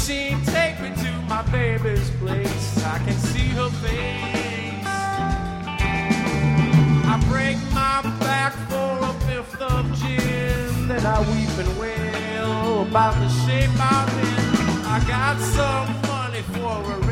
machine, take me to my baby's place. I can see her face. I break my back for a fifth of gin, then I weep and wail about the shape I'm in. I got some money for a